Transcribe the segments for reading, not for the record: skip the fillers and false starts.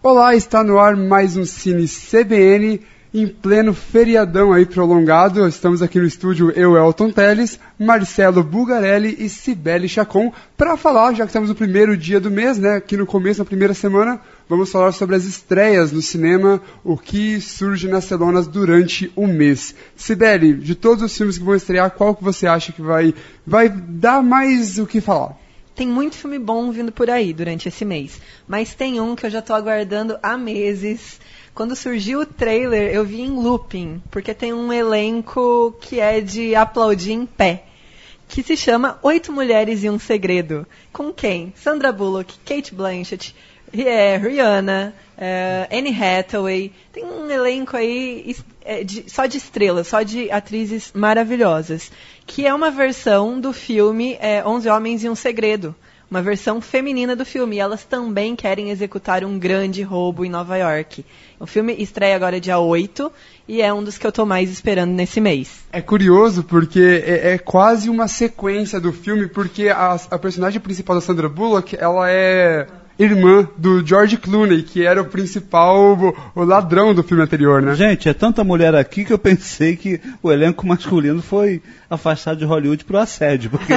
Olá, está no ar mais um Cine CBN em pleno feriadão aí prolongado. Estamos aqui no estúdio, eu, Elton Teles, Marcelo Bugarelli e Cibele Chacon, para falar, já que estamos no primeiro dia do mês, né, aqui no começo, na primeira semana, vamos falar sobre as estreias no cinema, o que surge nas telonas durante o mês. Cibele, de todos os filmes que vão estrear, qual que você acha que vai dar mais o que falar? Tem muito filme bom vindo por aí durante esse mês, mas tem um que eu já estou aguardando há meses. Quando surgiu o trailer, eu vi em looping, porque tem um elenco que é de aplaudir em pé, que se chama 8 Mulheres e um Segredo. Com quem? Sandra Bullock, Cate Blanchett, Rihanna, Anne Hathaway. Tem um elenco aí só de estrelas, só de atrizes maravilhosas, que é uma versão do filme 11 Homens e um Segredo, uma versão feminina do filme, e elas também querem executar um grande roubo em Nova York. O filme estreia agora dia 8 e é um dos que eu estou mais esperando nesse mês. É curioso porque é quase uma sequência do filme, porque a personagem principal da Sandra Bullock, ela é irmã do George Clooney, que era o principal, o ladrão do filme anterior, né? Gente, é tanta mulher aqui que eu pensei que o elenco masculino foi afastado de Hollywood pro assédio, porque...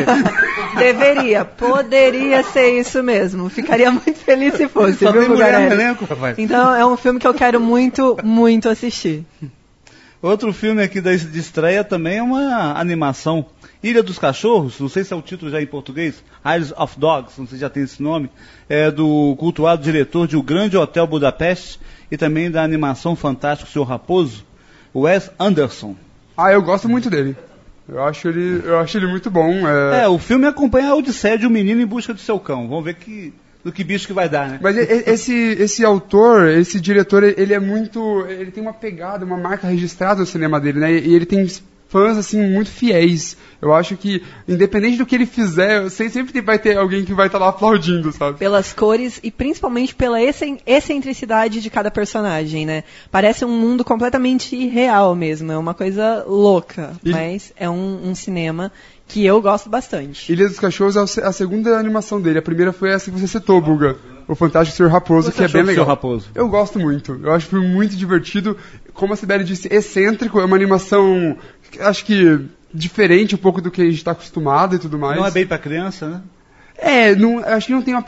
Poderia ser isso mesmo. Ficaria muito feliz se fosse. Só tem mulher no elenco, rapaz. Então é um filme que eu quero muito, muito assistir. Outro filme aqui de estreia também é uma animação, Ilha dos Cachorros, não sei se é o título já em português, Isles of Dogs, não sei se já tem esse nome, é do cultuado diretor de O Grande Hotel Budapeste e também da animação fantástica Sr. Raposo, Wes Anderson. Eu gosto muito dele. Eu acho ele muito bom. O filme acompanha a odisseia de um menino em busca do seu cão. Vamos ver do que bicho que vai dar, né? Mas esse autor, esse diretor, ele é muito... Ele tem uma pegada, uma marca registrada no cinema dele, né? E ele tem fãs, assim, muito fiéis. Eu acho que, independente do que ele fizer, sempre vai ter alguém que vai estar lá aplaudindo, sabe? Pelas cores e principalmente pela excentricidade de cada personagem, né? Parece um mundo completamente irreal mesmo. É uma coisa louca, mas é um cinema que eu gosto bastante. Ilha dos Cachorros é a segunda animação dele. A primeira foi essa que você citou, Buga. O Fantástico Sr. Raposo, que é bem legal. Raposo? Eu gosto muito. Eu acho o filme muito divertido. Como a Sibeli disse, excêntrico. É uma animação, acho que diferente um pouco do que a gente está acostumado e tudo mais. Não é bem pra criança, né? Acho que não tem uma...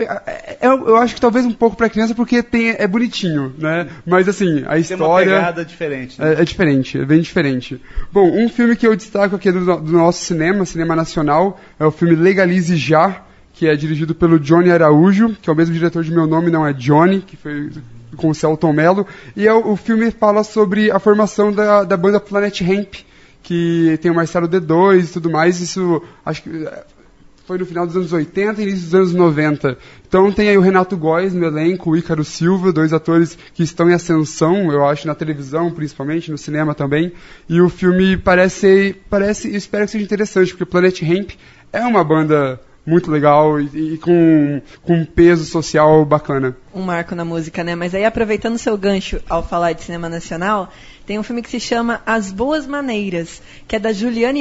Eu acho que talvez um pouco pra criança, porque é bonitinho, né? Mas assim, a história... Tem uma pegada diferente, né? É diferente, é bem diferente. Bom, um filme que eu destaco aqui do nosso cinema nacional, é o filme Legalize Já, que é dirigido pelo Johnny Araújo, que é o mesmo diretor de Meu Nome Não É Johnny, que foi com o Celton Mello. E o filme fala sobre a formação da banda Planet Hemp, que tem o Marcelo D2 e tudo mais. Isso, acho que... foi no final dos anos 80 e início dos anos 90. Então tem aí o Renato Góes no elenco, o Ícaro Silva, 2 atores que estão em ascensão, eu acho, na televisão principalmente, no cinema também. E o filme parece, espero que seja interessante, porque Planet Hemp é uma banda muito legal e com um peso social bacana. Um marco na música, né? Mas aí, aproveitando o seu gancho ao falar de cinema nacional, tem um filme que se chama As Boas Maneiras, que é da Juliane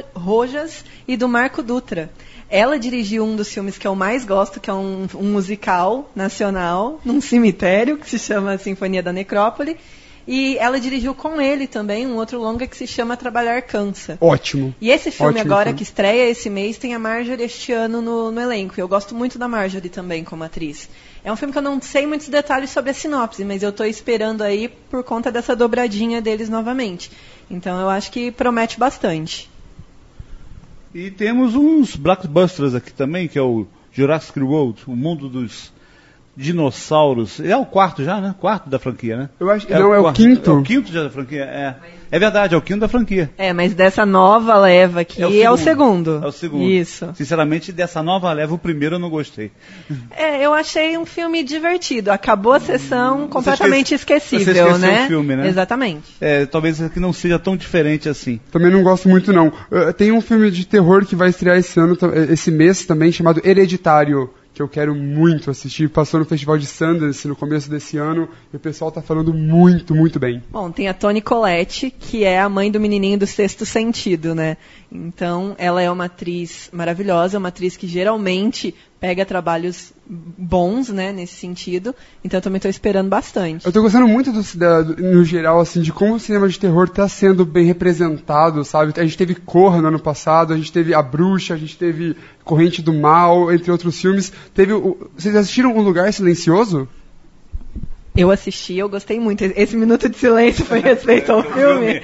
Rojas e do Marco Dutra. Ela dirigiu um dos filmes que eu mais gosto, que é um musical nacional, num cemitério, que se chama Sinfonia da Necrópole. E ela dirigiu com ele também um outro longa que se chama Trabalhar Cansa. Ótimo. E esse filme Ótimo agora, filme. Que estreia esse mês, tem a Marjorie este ano no elenco. E eu gosto muito da Marjorie também como atriz. É um filme que eu não sei muitos detalhes sobre a sinopse, mas eu estou esperando aí por conta dessa dobradinha deles novamente. Então eu acho que promete bastante. E temos uns blockbusters aqui também, que é o Jurassic World, o mundo dos dinossauros. É o quarto já, né? Quarto da franquia, né? Eu acho que é o quinto. É o quinto já da franquia, É verdade, é o quinto da franquia. Mas dessa nova leva aqui é o segundo. É o segundo. Isso. Sinceramente, dessa nova leva, o primeiro eu não gostei. Eu achei um filme divertido. Acabou a sessão completamente esquecível, você esqueceu né? O filme, né? Exatamente. Talvez aqui não seja tão diferente assim. Também não gosto muito, não. Tem um filme de terror que vai estrear esse mês também, chamado Hereditário, que eu quero muito assistir. Passou no Festival de Sundance no começo desse ano e o pessoal tá falando muito, muito bem. Bom, tem a Toni Collette, que é a mãe do menininho do Sexto Sentido, né? Então, ela é uma atriz maravilhosa, uma atriz que geralmente pega trabalhos bons, né, nesse sentido. Então eu também estou esperando bastante. Eu tô gostando muito no geral, assim, de como o cinema de terror tá sendo bem representado, sabe? A gente teve Corra no ano passado, a gente teve A Bruxa, a gente teve Corrente do Mal, entre outros filmes. Vocês assistiram Um Lugar Silencioso? Eu assisti, eu gostei muito. Esse minuto de silêncio foi respeito ao filme.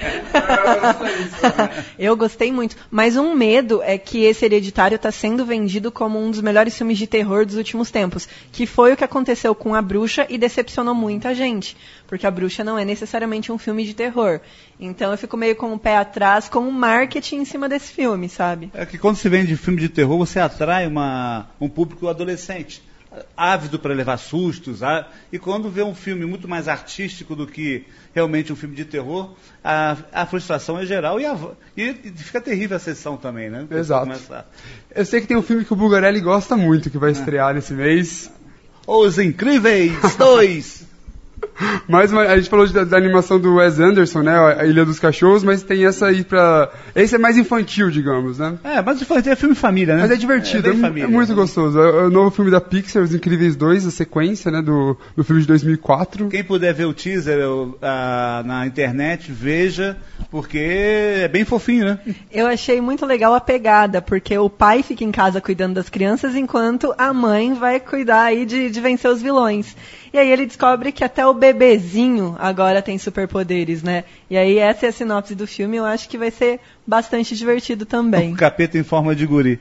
Eu gostei muito. Mas um medo é que esse Hereditário está sendo vendido como um dos melhores filmes de terror dos últimos tempos. Que foi o que aconteceu com A Bruxa e decepcionou muita gente. Porque A Bruxa não é necessariamente um filme de terror. Então eu fico meio com o pé atrás com o marketing em cima desse filme, sabe? É que quando se vende filme de terror, você atrai um público adolescente, ávido para levar sustos, e quando vê um filme muito mais artístico do que realmente um filme de terror, a frustração é geral e fica terrível a sessão também, né? Exato. Eu sei que tem um filme que o Bulgarelli gosta muito, que vai estrear nesse mês. Os Incríveis 2! Mas a gente falou da animação do Wes Anderson, né? A Ilha dos Cachorros, mas tem essa aí pra... Esse é mais infantil, digamos, né? Mas infantil é filme família, né? Mas é divertido, é muito gostoso. É o novo filme da Pixar, Os Incríveis 2, a sequência, né? Do filme de 2004. Quem puder ver o teaser na internet, veja, porque é bem fofinho, né? Eu achei muito legal a pegada, porque o pai fica em casa cuidando das crianças, enquanto a mãe vai cuidar aí de vencer os vilões. E aí ele descobre que até o bebezinho agora tem superpoderes, né? E aí essa é a sinopse do filme, eu acho que vai ser bastante divertido também. O capeta em forma de guri.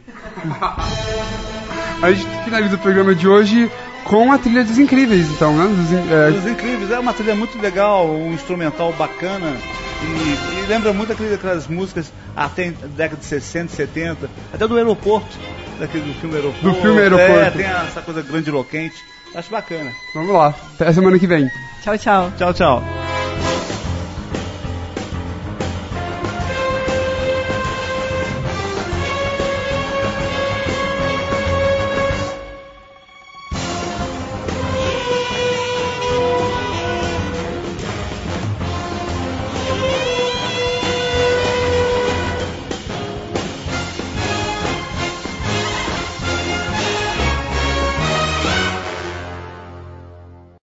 A gente finaliza o programa de hoje com a trilha dos Incríveis, então, né? Dos Incríveis, é uma trilha muito legal, um instrumental bacana. E lembra muito aquelas músicas até década de 60, 70, até do Aeroporto, do filme Aeroporto. Do filme Aeroporto. Tem essa coisa grandiloquente. Acho bacana. Vamos lá. Até a semana que vem. Tchau, tchau. Tchau, tchau.